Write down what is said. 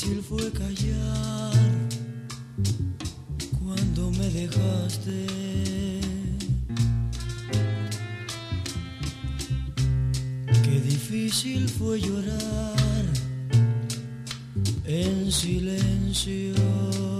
difícil fue callar cuando me dejaste. Qué difícil fue llorar en silencio.